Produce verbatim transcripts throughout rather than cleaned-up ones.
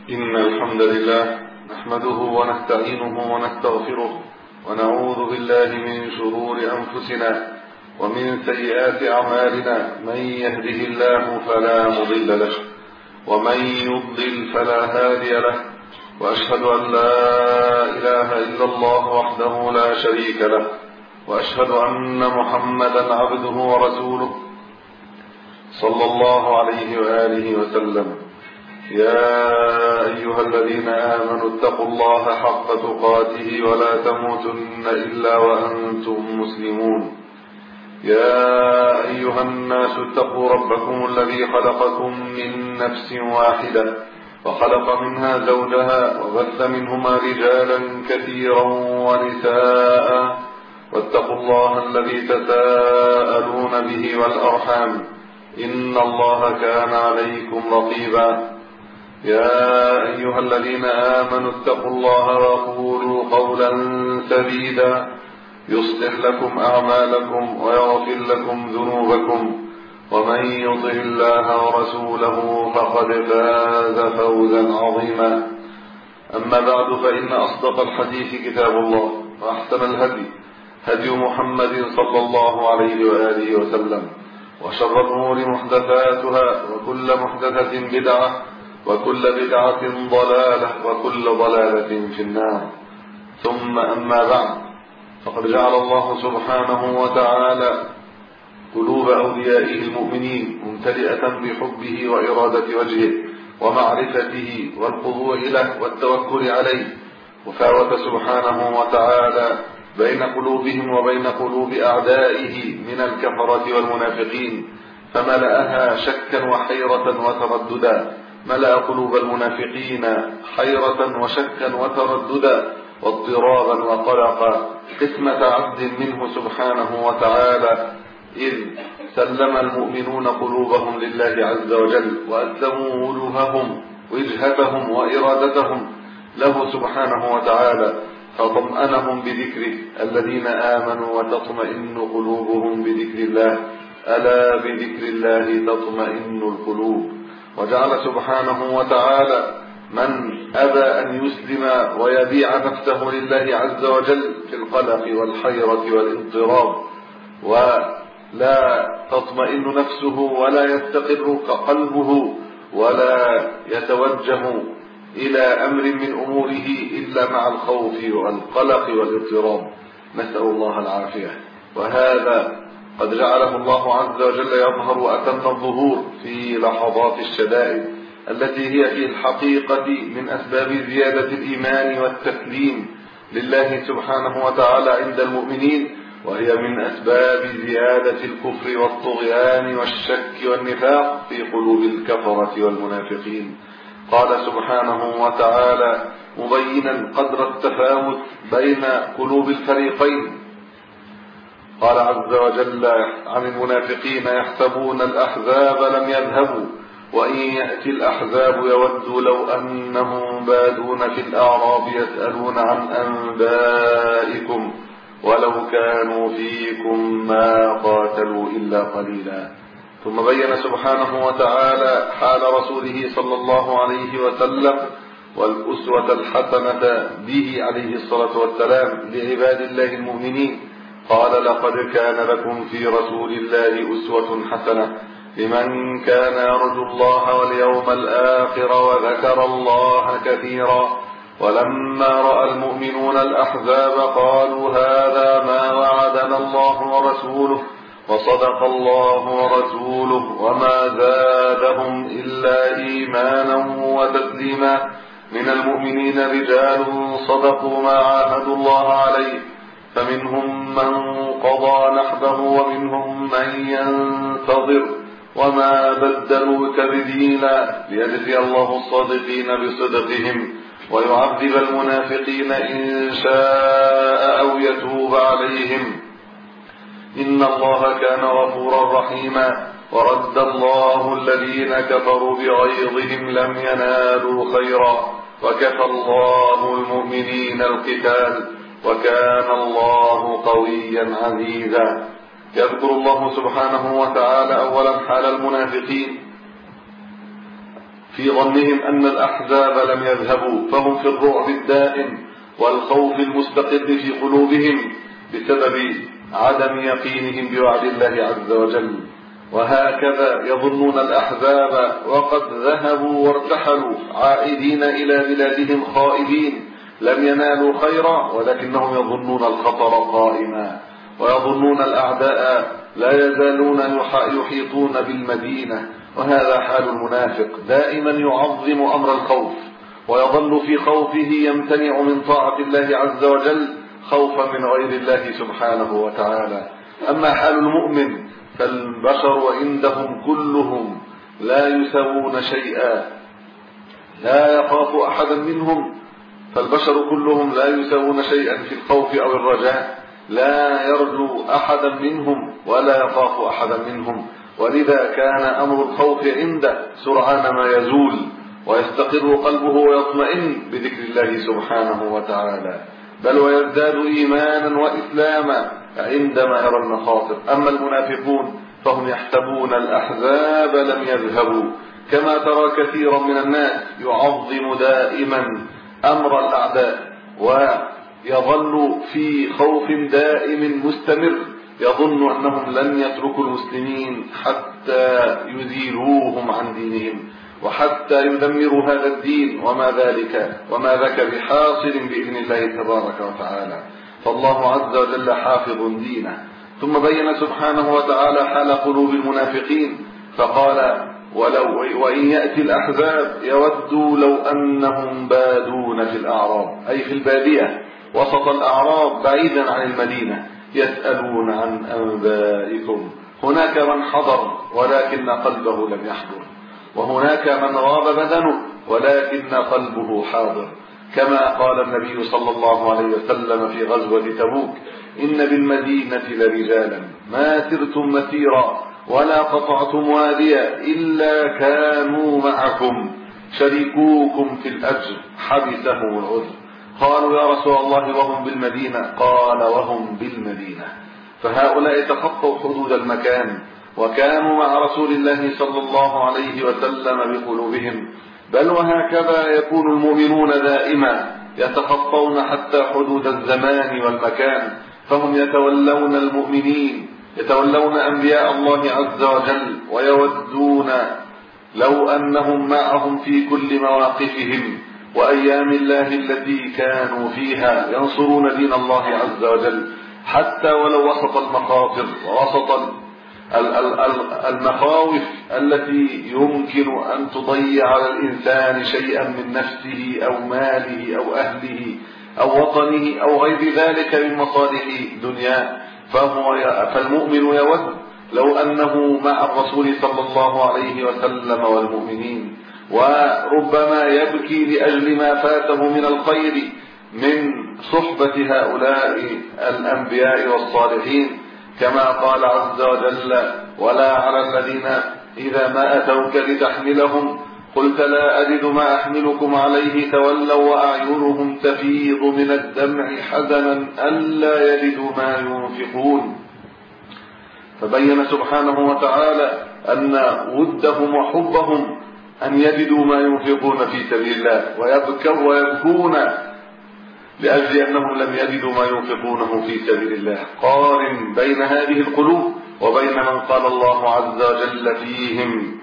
إن الحمد لله نحمده ونستعينه ونستغفره ونعوذ بالله من شرور أنفسنا ومن سيئات أعمالنا. من يهده الله فلا مضل له ومن يضلل فلا هادي له، وأشهد أن لا إله إلا الله وحده لا شريك له، وأشهد أن محمدا عبده ورسوله صلى الله عليه وآله وسلم. يا أيها الذين آمنوا اتقوا الله حق تقاته ولا تموتن إلا وأنتم مسلمون. يا أيها الناس اتقوا ربكم الذي خلقكم من نفس واحدة وخلق منها زوجها وبث منهما رجالا كثيرا ونساء، واتقوا الله الذي تساءلون به والأرحام إن الله كان عليكم رقيبا. يا أيها الذين آمنوا اتقوا الله وقولوا قولا سديدا يصلح لكم أعمالكم ويغفر لكم ذنوبكم، ومن يطع الله ورسوله فقد فاز فوزا عظيما. أما بعد، فإن أصدق الحديث كتاب الله، وأحسن الهدي هدي محمد صلى الله عليه وآله وسلم، وشر الأمور محدثاتها، وكل محدثة بدعة، وكل بدعة ضلالة، وكل ضلالة في النار. ثم أما بعد، فقد جعل الله سبحانه وتعالى قلوب أوليائه المؤمنين ممتلئة بحبه وإرادة وجهه ومعرفته والخضوع له والتوكل عليه، وفاوت سبحانه وتعالى بين قلوبهم وبين قلوب أعدائه من الكفرة والمنافقين، فملأها شكا وحيرة وترددا. ملأ قلوب المنافقين حيرة وشكا وترددا واضطرابا وقلقا، قسمة عبد منه سبحانه وتعالى، إذ سلم المؤمنون قلوبهم لله عز وجل وأسلموا وجوههم وجهتهم وإرادتهم له سبحانه وتعالى، فطمأنهم بذكره. الذين آمنوا وتطمئن قلوبهم بذكر الله، ألا بذكر الله تطمئن القلوب. وجعل سبحانه وتعالى من أبى أن يسلم ويبيع نفسه لله عز وجل في القلق والحيرة والاضطراب، ولا تطمئن نفسه ولا يستقر قلبه ولا يتوجه إلى أمر من أموره إلا مع الخوف والقلق والاضطراب، نسأل الله العافية. وهذا قد جعله الله عز وجل يظهر وأتم الظهور في لحظات الشدائد التي هي في الحقيقة من أسباب زيادة الإيمان والتسليم لله سبحانه وتعالى عند المؤمنين، وهي من أسباب زيادة الكفر والطغيان والشك والنفاق في قلوب الكفرة والمنافقين. قال سبحانه وتعالى مبينا قدر التفاوت بين قلوب الفريقين، قال عز وجل عن المنافقين يحسبون الأحزاب لم يذهبوا وإن يأتي الأحزاب يودوا لو أنهم بادون في الأعراب يسألون عن أنبائكم ولو كانوا فيكم ما قاتلوا إلا قليلا. ثم بين سبحانه وتعالى حال رسوله صلى الله عليه وسلم والأسوة الحسنة به عليه الصلاة والسلام لعباد الله المؤمنين. قال لقد كان لكم في رسول الله أسوة حسنة لمن كان يرجو الله واليوم الآخر وذكر الله كثيرا. ولما رأى المؤمنون الأحزاب قالوا هذا ما وعدنا الله ورسوله وصدق الله ورسوله وما زادهم إلا إيمانا وتسليما. من المؤمنين رجال صدقوا ما عاهدوا الله عليه، فمنهم من قضى نحبه ومنهم من ينتظر وما بدلوا تبديلا، ليجزي الله الصادقين بصدقهم ويعذب المنافقين إن شاء أو يتوب عليهم، إن الله كان غفورا رحيما. ورد الله الذين كفروا بغيظهم لم ينالوا خيرا وكفى الله المؤمنين القتال وكان الله قويا عزيزا. يذكر الله سبحانه وتعالى أولا حال المنافقين في ظنهم أن الأحزاب لم يذهبوا، فهم في الرعب الدائم والخوف المستقر في قلوبهم بسبب عدم يقينهم بوعد الله عز وجل. وهكذا يظنون الأحزاب وقد ذهبوا وارتحلوا عائدين إلى بلادهم خائبين، لم ينالوا خيرا ولكنهم يظنون الخطر قائما، ويظنون الأعداء لا يزالون يحيطون بالمدينة. وهذا حال المنافق، دائما يعظم أمر الخوف ويظل في خوفه يمتنع من طاعة الله عز وجل خوفا من غير الله سبحانه وتعالى. أما حال المؤمن فالبشر عندهم كلهم لا يسوون شيئا، لا يخاف أحدا منهم، فالبشر كلهم لا يسوون شيئا في الخوف أو الرجاء، لا يرجو أحدا منهم ولا يخاف أحدا منهم. ولذا كان أمر الخوف عنده سرعان ما يزول ويستقر قلبه ويطمئن بذكر الله سبحانه وتعالى، بل ويزداد إيمانا وإسلاما عندما يرى المخاطر. أما المنافقون فهم يحسبون الأحزاب لم يذهبوا، كما ترى كثيرا من الناس يعظم دائما أمر الأعداء ويظل في خوف دائم مستمر، يظن أنهم لن يتركوا المسلمين حتى يزيلوهم عن دينهم وحتى يدمروا هذا الدين، وما ذلك وما ذاك بحاصل بإذن الله تبارك وتعالى. فالله عز وجل حافظ دينه. ثم بين سبحانه وتعالى حال قلوب المنافقين فقال: ولو وإن يأتي الأحزاب يودوا لو أنهم بادون في الأعراب، أي في البادية وسط الأعراب بعيدا عن المدينة، يسألون عن أنبائكم. هناك من حضر ولكن قلبه لم يحضر، وهناك من غاب بدنه ولكن قلبه حاضر، كما قال النبي صلى الله عليه وسلم في غزوة تبوك: إن بالمدينة لرجالا ما سرتم مسيرا ولا قطعتم واديا إلا كانوا معكم شريكوكم في الأجر حبسهم العذر. قالوا: يا رسول الله وهم بالمدينة؟ قال: وهم بالمدينة. فهؤلاء تخطوا حدود المكان وكانوا مع رسول الله صلى الله عليه وسلم بقلوبهم. بل وهكذا يكون المؤمنون دائما، يتخطون حتى حدود الزمان والمكان، فهم يتولون المؤمنين، يتولون أنبياء الله عز وجل، ويودون لو أنهم معهم في كل مواقفهم وأيام الله التي كانوا فيها ينصرون دين الله عز وجل، حتى ولو وسط المخاطر ووسط المخاوف التي يمكن أن تضيع على الإنسان شيئا من نفسه أو ماله أو أهله أو وطنه أو غير ذلك من مصالح دنياه. فالمؤمن يود لو أنه مع الرسول صلى الله عليه وسلم والمؤمنين، وربما يبكي لأجل ما فاته من الخير من صحبة هؤلاء الأنبياء والصالحين، كما قال عز وجل: ولا على الذين إذا ما أتوك لتحملهم قلت لا أجد ما أحملكم عليه تولوا وأعينهم تفيض من الدمع حزنا ألا يجدوا ما ينفقون. فبين سبحانه وتعالى أن ودهم وحبهم أن يجدوا ما ينفقون في سبيل الله، ويبكوا ويبكون لأجل أنهم لم يجدوا ما ينفقونه في سبيل الله. قارن بين هذه القلوب وبين من قال الله عز وجل فيهم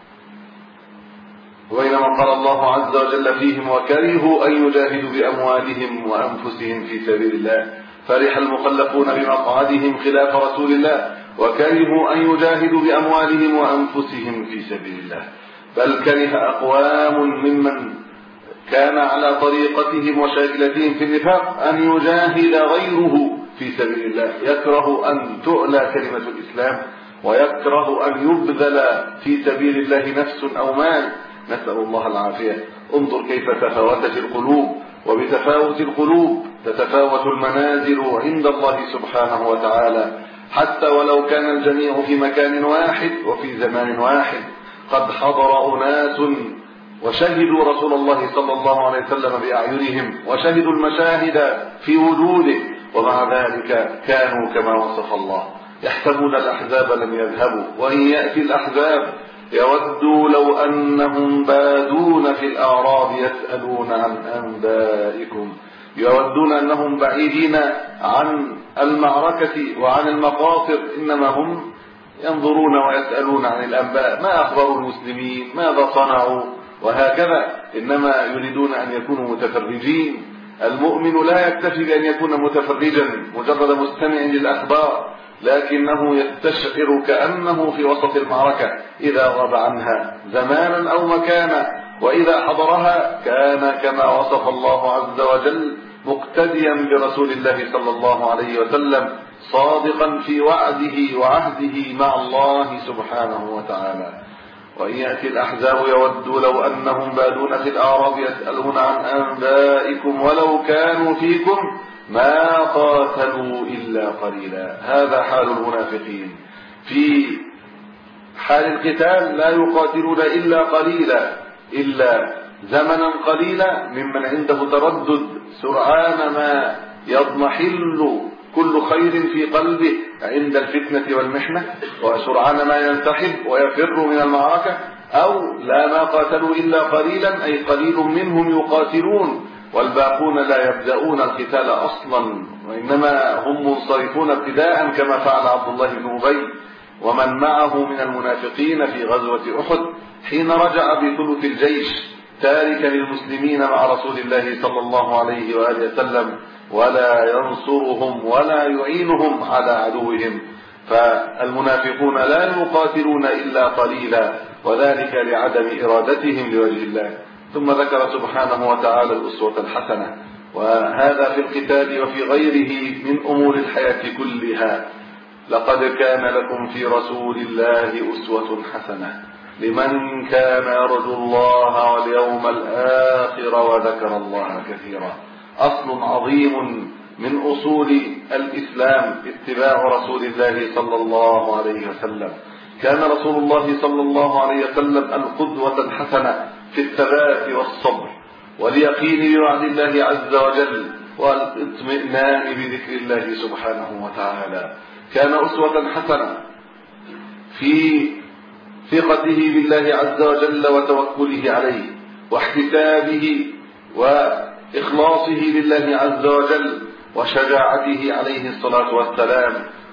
وبين من قال الله عز وجل فيهم وكرهوا أن يجاهدوا بأموالهم وأنفسهم في سبيل الله. فرح المخلفون بمقعدهم خلاف رسول الله وكرهوا أن يجاهدوا بأموالهم وأنفسهم في سبيل الله. بل كره أقوام ممن كان على طريقتهم وشاكلتهم في النفاق أن يجاهد غيره في سبيل الله، يكره أن تعلى كلمة الإسلام ويكره أن يبذل في سبيل الله نفس أو مال، نسأل الله العافية. انظر كيف تفاوتت القلوب، وبتفاوت القلوب تتفاوت المنازل عند الله سبحانه وتعالى، حتى ولو كان الجميع في مكان واحد وفي زمان واحد. قد حضر أناس وشهدوا رسول الله صلى الله عليه وسلم بأعينهم وشهدوا المشاهد في وجوده، ومع ذلك كانوا كما وصف الله، يحسبون الأحزاب لم يذهبوا وإن يأتي الأحزاب يودوا لو أنهم بادون في الأعراب يسألون عن أنبائكم. يودون أنهم بعيدين عن المعركة وعن المقاصد، إنما هم ينظرون ويسألون عن الأنباء، ما أخبروا المسلمين، ماذا صنعوا، وهكذا. إنما يريدون أن يكونوا متفرجين. المؤمن لا يكتفي بأن يكون متفرجا مجرد مستمع للأخبار، لكنه يستشعر كأنه في وسط المعركة إذا غاب عنها زمانا أو مكانا، وإذا حضرها كان كما وصف الله عز وجل مقتديا برسول الله صلى الله عليه وسلم، صادقا في وعده وعهده مع الله سبحانه وتعالى. وإن يأتي الأحزاب يودوا لو أنهم بادون في الأعراب يسألون عن أنبائكم ولو كانوا فيكم ما قاتلوا إلا قليلا. هذا حال المنافقين، في حال القتال لا يقاتلون إلا قليلا، إلا زمنا قليلا، ممن عنده تردد سرعان ما يضمحل كل خير في قلبه عند الفتنة والمحنة، وسرعان ما ينسحب ويفر من المعركة. أو لا ما قاتلوا إلا قليلا، أي قليل منهم يقاتلون والباقون لا يبدأون القتال أصلا، وإنما هم منصرفون ابتداء كما فعل عبد الله بن أبي ومن معه من المنافقين في غزوة أحد، حين رجع بثلث الجيش تاركا للمسلمين مع رسول الله صلى الله عليه وآله وسلم، ولا ينصرهم ولا يعينهم على عدوهم. فالمنافقون لا يقاتلون إلا قليلا، وذلك لعدم إرادتهم لوجه الله. ثم ذكر سبحانه وتعالى الأسوة الحسنة، وهذا في القتال وفي غيره من أمور الحياة كلها. لقد كان لكم في رسول الله أسوة حسنة لمن كان يرجو الله واليوم الآخر وذكر الله كثيرا. أصل عظيم من أصول الإسلام اتباع رسول الله صلى الله عليه وسلم. كان رسول الله صلى الله عليه وسلم القدوة الحسنة في الثبات والصبر واليقين بوعد الله عز وجل والاطمئنان بذكر الله سبحانه وتعالى. كان أسوة حسنة في ثقته بالله عز وجل وتوكله عليه واحتسابه وإخلاصه لله عز وجل وشجاعته عليه الصلاة والسلام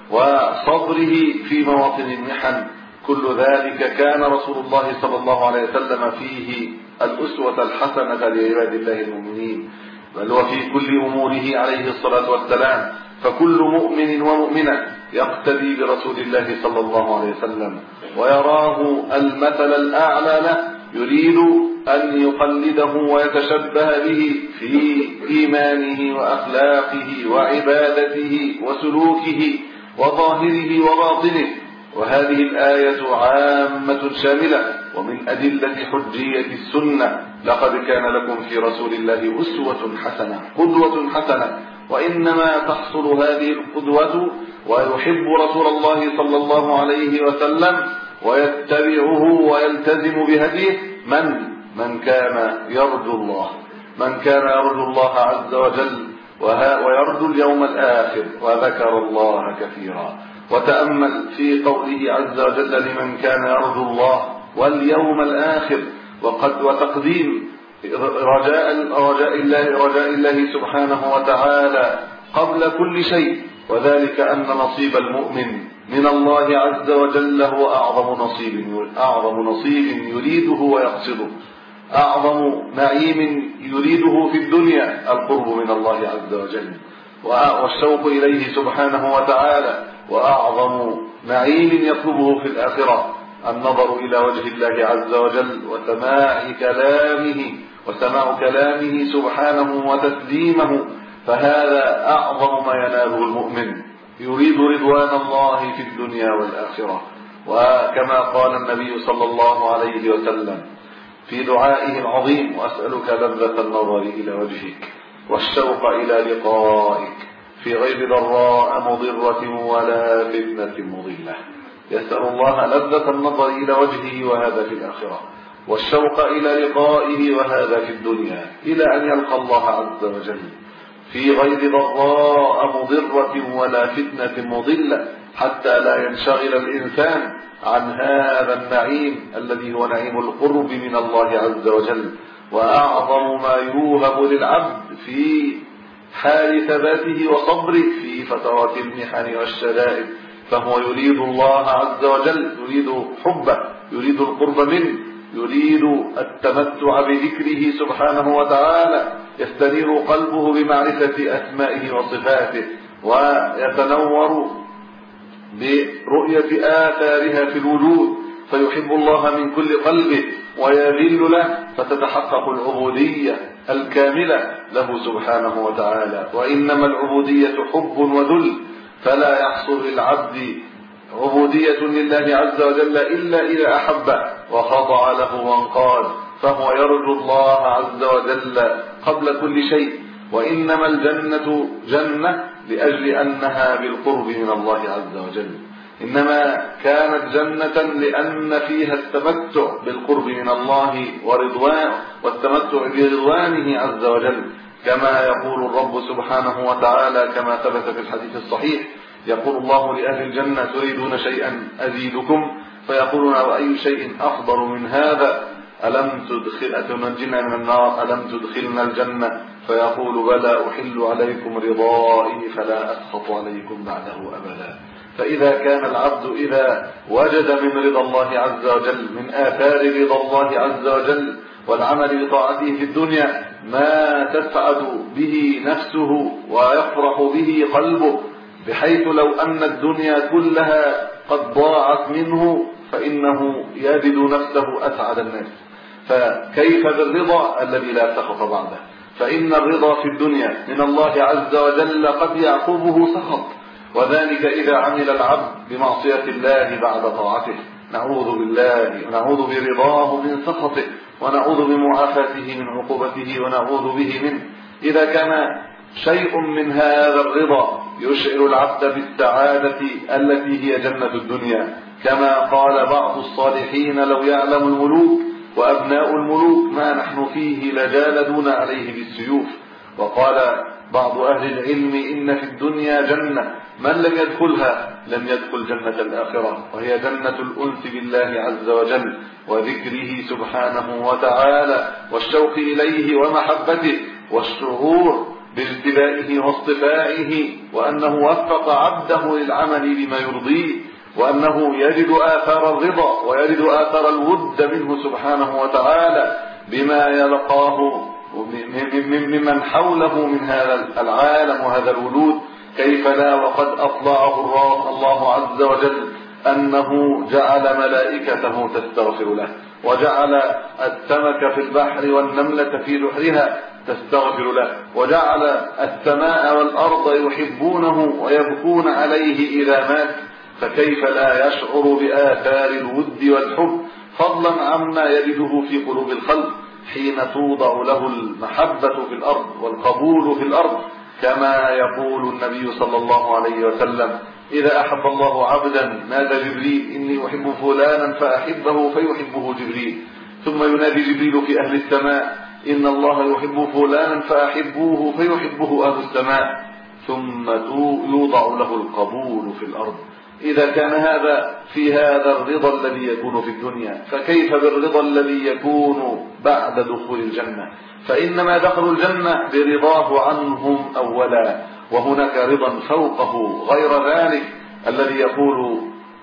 وصبره في مواطن المحن. كل ذلك كان رسول الله صلى الله عليه وسلم فيه الأسوة الحسنة لعباد الله المؤمنين، بل وفي كل أموره عليه الصلاة والسلام. فكل مؤمن ومؤمنة يقتدي برسول الله صلى الله عليه وسلم ويراه المثل الأعلى له، يريد أن يقلده ويتشبه به في إيمانه وأخلاقه وعبادته وسلوكه وظاهره وباطنه. وهذه الآية عامة شاملة ومن أدلة حجية السنة. لقد كان لكم في رسول الله أسوة حسنة، قدوة حسنة. وإنما تحصل هذه القدوة ويحب رسول الله صلى الله عليه وسلم ويتبعه ويلتزم بهديه من من كان يرجو الله، من كان يرجو الله عز وجل ويرجو اليوم الآخر وذكر الله كثيرا. وتأمل في قوله عز وجل لمن كان يرجو الله واليوم الآخر، وقد وتقديم رجاء رجاء الله رجاء الله سبحانه وتعالى قبل كل شيء، وذلك أن نصيب المؤمن من الله عز وجل هو أعظم نصيب أعظم نصيب يريده ويقصده، أعظم نعيم يريده في الدنيا القرب من الله عز وجل والشوق إليه سبحانه وتعالى، وأعظم نعيم يطلبه في الآخرة النظر إلى وجه الله عز وجل وسماع كلامه وسماع كلامه سبحانه وتسليمه. فهذا أعظم ما يناله المؤمن، يريد رضوان الله في الدنيا والآخرة. وكما قال النبي صلى الله عليه وسلم في دعائه العظيم: وأسألك لذة النظر إلى وجهك والشوق إلى لقائك في غير ضراء مضرة ولا فتنة مضلة. يسأل الله لذة النظر إلى وجهه وهذا في الآخرة، والشوق إلى لقائه وهذا في الدنيا، إلى أن يلقى الله عز وجل في غير ضراء مضرة ولا فتنة مضلة، حتى لا ينشغل الإنسان عن هذا النعيم الذي هو نعيم القرب من الله عز وجل. وأعظم ما يوهب للعبد في حال ثباته وصبره في فترات المحن والشدائد، فهو يريد الله عز وجل، يريد حبه، يريد القرب منه، يريد التمتع بذكره سبحانه وتعالى، يستنير قلبه بمعرفة أسمائه وصفاته، ويتنور برؤية آثارها في الوجود، فيحب الله من كل قلبه ويذل له، فتتحقق العبودية الكاملة له سبحانه وتعالى. وإنما العبودية حب وذل، فلا يحصل للعبد عبودية لله عز وجل إلا إذا أحبه وخضع له وانقاد، فهو يرجو الله عز وجل قبل كل شيء. وإنما الجنة جنة لأجل أنها بالقرب من الله عز وجل، إنما كانت جنة لأن فيها التمتع بالقرب من الله ورضوانه والتمتع برضوانه عز وجل، كما يقول الرب سبحانه وتعالى كما ثبت في الحديث الصحيح، يقول الله لأهل الجنة: تريدون شيئا أزيدكم؟ فيقولون: وأي شيء أفضل من هذا؟ ألم تدخل أتنجنا من النار؟ ألم تدخلنا الجنة؟ فيقول: بلى، أحل عليكم رضائي فلا أسخط عليكم بعده أبدا. فإذا كان العبد إذا وجد من رضا الله عز وجل، من آثار رضا الله عز وجل والعمل بطاعته في الدنيا، ما تسعد به نفسه ويفرح به قلبه، بحيث لو أن الدنيا كلها قد ضاعت منه فإنه يجد نفسه أسعد الناس. فكيف بالرضا الذي لا سخط بعده؟ فإن الرضا في الدنيا من الله عز وجل قد يعقبه سخط، وذلك إذا عمل العبد بمعصية الله بعد طاعته. نعوذ بالله، نعوذ برضاه من سخطه، ونعوذ بمعافاته من عقوبته، ونعوذ به منه. إذا كان شيء من هذا الرضا يشعر العبد بالسعادة التي هي جنة الدنيا، كما قال بعض الصالحين: لو يعلم الملوك وأبناء الملوك ما نحن فيه لجالدون عليه بالسيوف. وقال بعض أهل العلم: إن في الدنيا جنة من لم يدخلها لم يدخل جنة الآخرة، وهي جنة الأنس بالله عز وجل وذكره سبحانه وتعالى والشوق إليه ومحبته والشعور باجتبائه واصطفائه، وأنه وفق عبده للعمل بما يرضيه، وأنه يجد آثار الرضا ويجد آثار الود منه سبحانه وتعالى بما يلقاه ممن حوله من هذا العالم وهذا الوجود. كيف لا وقد أطلعه الله عز وجل أنه جعل ملائكته تستغفر له، وجعل السمك في البحر والنملة في جحرها تستغفر له، وجعل السماء والأرض يحبونه ويبكون عليه إذا مات. فكيف لا يشعر بآثار الود والحب، فضلا عما يجده في قلوب الخلق حين توضع له المحبة في الأرض والقبول في الأرض، كما يقول النبي صلى الله عليه وسلم: إذا أحب الله عبدا نادى جبريل: إني أحب فلانا فأحبه فيحبه جبريل. ثم ينادي جبريل في أهل السماء: إن الله يحب فلانا فأحبوه فيحبه أهل السماء. ثم يوضع له القبول في الأرض. إذا كان هذا في هذا الرضا الذي يكون في الدنيا، فكيف بالرضا الذي يكون بعد دخول الجنة؟ فإنما دخلوا الجنة برضاه عنهم أولا، وهناك رضا فوقه غير ذلك الذي يقول: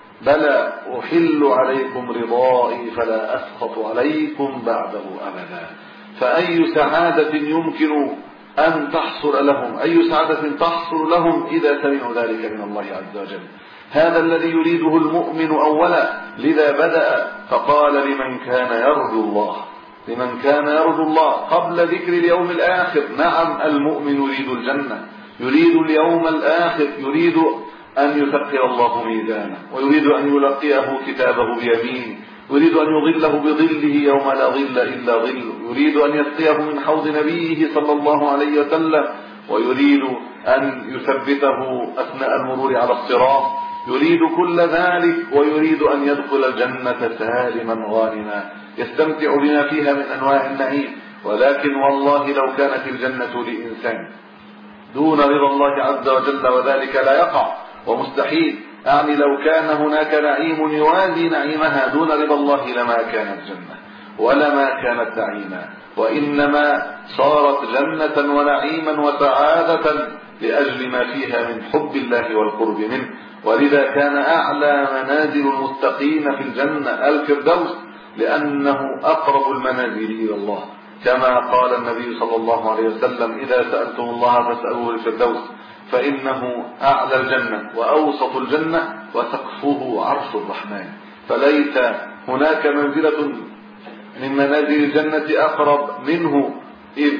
بلى، أحل عليكم رضائي فلا أسخط عليكم بعده أبدا. فأي سعادة يمكن أن تحصل لهم، أي سعادة تحصل لهم إذا سمعوا ذلك من الله عز وجل؟ هذا الذي يريده المؤمن أولا، لذا بدأ فقال: لمن كان يرجو الله، لمن كان يرجو الله قبل ذكر اليوم الآخر. نعم، المؤمن يريد الجنة، يريد اليوم الآخر، يريد أن يثقل الله ميزانه، ويريد أن يلقيه كتابه بيمينه، يريد أن يظله بظله يوم لا ظل إلا ظله، يريد أن يسقيه من حوض نبيه صلى الله عليه وسلم، ويريد أن يثبته أثناء المرور على الصراط، يريد كل ذلك، ويريد أن يدخل الجنة سالما غانما يستمتع بما فيها من أنواع النعيم. ولكن والله لو كانت الجنة لإنسان دون رضا الله عز وجل، وذلك لا يقع ومستحيل، يعني لو كان هناك نعيم يوازي نعيمها دون رضا الله لما كانت جنة ولما كانت نعيما، وإنما صارت جنة ونعيما وسعادة لأجل ما فيها من حب الله والقرب منه. ولذا كان أعلى منازل المتقين في الجنة الفردوس، لأنه أقرب المنازل إلى الله، كما قال النبي صلى الله عليه وسلم: إذا سألتم الله فاسألوه الفردوس، فإنه أعلى الجنة وأوسط الجنة وسقفه عرش الرحمن. فليس هناك منزلة من منازل الجنة أقرب منه، إذ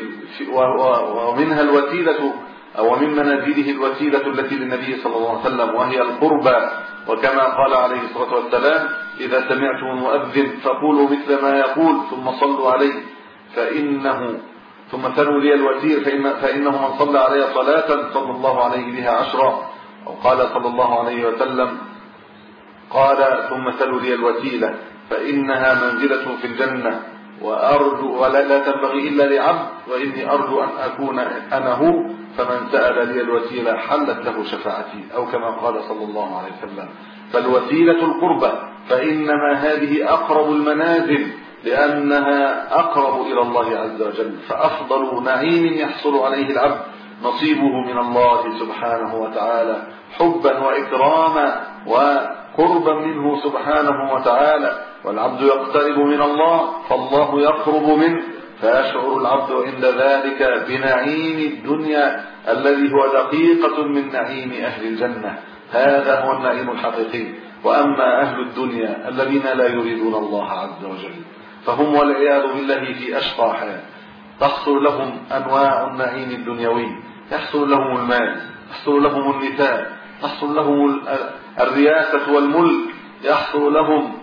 ومنها الوسيلة أو من منازله الوسيلة التي للنبي صلى الله عليه وسلم، وهي القربى. وكما قال عليه الصلاة والسلام: إذا سمعتم المؤذن فقولوا مثل ما يقول ثم صلوا عليه فإنه ثم سلوا لي الوسيلة فإن فإنه من صلى علي صلاة صلى الله عليه بها عشرا. أو قال صلى الله عليه وسلم قال: ثم سلوا لي الوسيلة فإنها منزلة في الجنة وأرجو ولا لا تنبغي إلا لعبد، وإني أرجو أن أكون أنا هو، فمن سأل لي الوسيلة حلت له شفاعتي، أو كما قال صلى الله عليه وسلم. فالوسيلة القربة، فإنما هذه أقرب المنازل لأنها أقرب إلى الله عز وجل. فأفضل نعيم يحصل عليه العبد نصيبه من الله سبحانه وتعالى حبا وإكراما وقربا منه سبحانه وتعالى. والعبد يقترب من الله فالله يقرب منه، فيشعر العبد عند ذلك بنعيم الدنيا الذي هو دقيقة من نعيم أهل الجنة. هذا هو النعيم الحقيقي. وأما أهل الدنيا الذين لا يريدون الله عز وجل فهم والعياذ بالله في أشقى حال. تحصل لهم أنواع النعيم الدنيوي، يحصل لهم المال، يحصل لهم النساء، يحصل لهم الرياسة والملك، يحصل لهم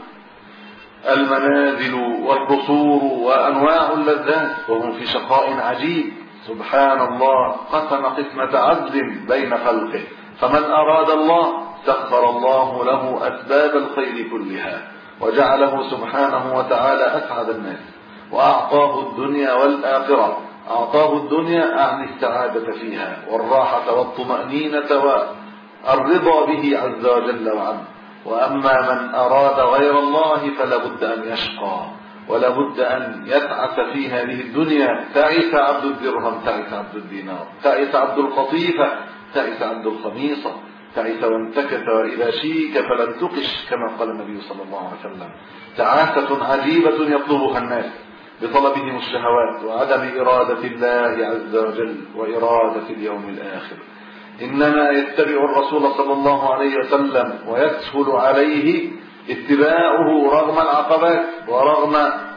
المنازل والقصور وأنواع اللذات، وهم في شقاء عجيب. سبحان الله، قسم قسمة عدل بين خلقه، فمن أراد الله سخر الله له أسباب الخير كلها وجعله سبحانه وتعالى أسعد الناس، وأعطاه الدنيا والآخرة. أعطاه الدنيا أعني السعادة فيها والراحة والطمأنينة والرضا به عز وجل وعلا. وأما من أراد غير الله فلا بد أن يشقى ولا بد أن يتعس في هذه الدنيا. تعس عبد الدرهم، تعس عبد الدينار، تعس عبد القطيفة، تعس عبد الخميصة، تعس وانتكس وإذا شيك فلن تقش، كما قال النبي صلى الله عليه وسلم. تعاسة عجيبة يطلبها الناس بطلبهم الشهوات وعدم إرادة الله عز وجل وإرادة اليوم الآخر. إنما يتبع الرسول صلى الله عليه وسلم ويسهل عليه اتباعه رغم العقبات ورغم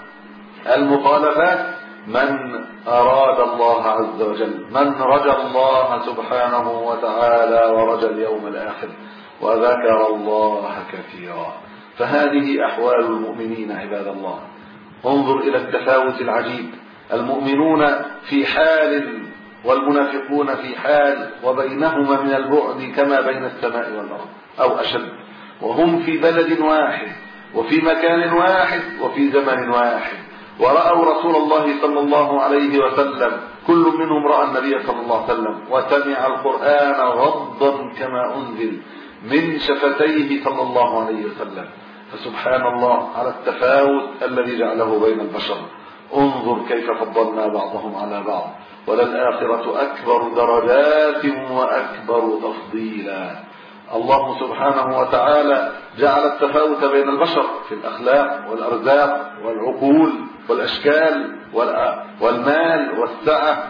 المخالفات من أراد الله عز وجل، من رجى الله سبحانه وتعالى ورجى اليوم الآخر وذكر الله كثيرا. فهذه أحوال المؤمنين عباد الله. انظر إلى التفاوت العجيب، المؤمنون في حال والمنافقون في حال، وبينهما من البعد كما بين السماء والأرض أو أشد، وهم في بلد واحد وفي مكان واحد وفي زمن واحد، ورأوا رسول الله صلى الله عليه وسلم، كل منهم رأى النبي صلى الله عليه وسلم وسمع القرآن غضا كما أنزل من شفتيه صلى الله عليه وسلم. فسبحان الله على التفاوت الذي جعله بين البشر. انظر كيف فضلنا بعضهم على بعض، وللآخرة أكبر درجات وأكبر تفضيلا. الله سبحانه وتعالى جعل التفاوت بين البشر في الأخلاق والأرزاق والعقول والأشكال والمال والسعة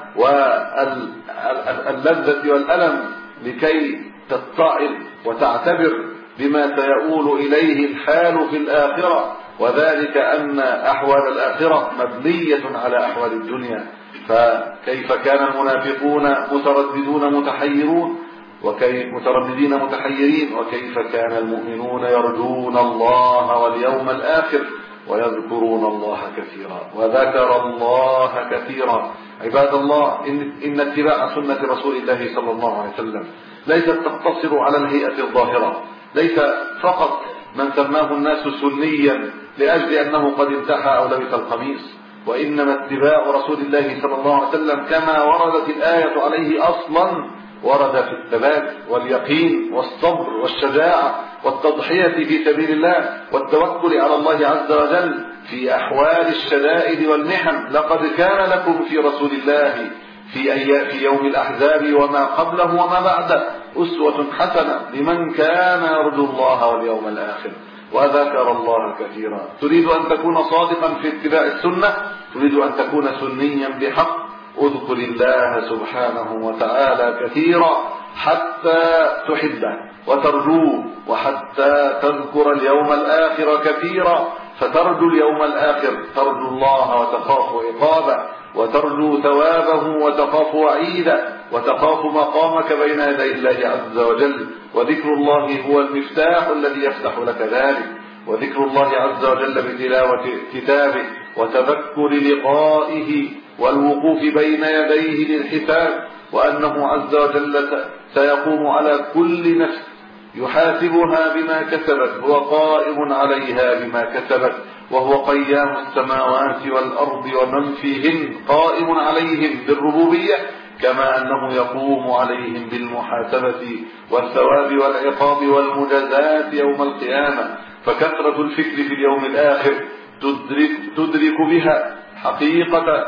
واللذة والألم لكي تتعظ وتعتبر بما سيؤول إليه الحال في الآخرة، وذلك أن أحوال الآخرة مبنية على أحوال الدنيا. فكيف كان المنافقون مترددون متحيرون وكيف مترددين متحيرين، وكيف كان المؤمنون يرجون الله واليوم الآخر ويذكرون الله كثيرا وذكر الله كثيرا. عباد الله، إن, إن اتباع سنة رسول الله صلى الله عليه وسلم ليست تقتصر على الهيئة الظاهرة، ليس فقط من سماه الناس سنيا لأجل أنه قد انتحى أو لبس القميص، وإنما اتباع رسول الله صلى الله عليه وسلم كما وردت الآية عليه أصلا ورد في الثبات واليقين والصبر والشجاعة والتضحية في سبيل الله والتوكل على الله عز وجل في أحوال الشدائد والمحن. لقد كان لكم في رسول الله في, أي في يوم الأحزاب وما قبله وما بعده أسوة حسنة لمن كان يرجو الله واليوم الآخر وذكر الله كثيرا. تريد أن تكون صادقا في اتباع السنة، تريد أن تكون سنيا بحق، اذكر الله سبحانه وتعالى كثيرا حتى تحبه وترجوه، وحتى تذكر اليوم الآخر كثيرا فترجو اليوم الآخر، ترجو الله وتخاف عقابه، وترجو ثوابه وتخاف وعيده، وتخاف مقامك بين يدي الله عز وجل. وذكر الله هو المفتاح الذي يفتح لك ذلك، وذكر الله عز وجل بتلاوة كتابه وتذكر لقائه والوقوف بين يديه للحساب، وأنه عز وجل سيقوم على كل نفس يحاسبها بما كسبت، هو قائم عليها بما كسبت، وهو قيام السماوات والأرض ومن فيهن، قائم عليهم بالربوبية كما أنه يقوم عليهم بالمحاسبة والثواب والعقاب والمجازات يوم القيامة. فكثرة الفكر في اليوم الآخر تدرك, تدرك بها حقيقة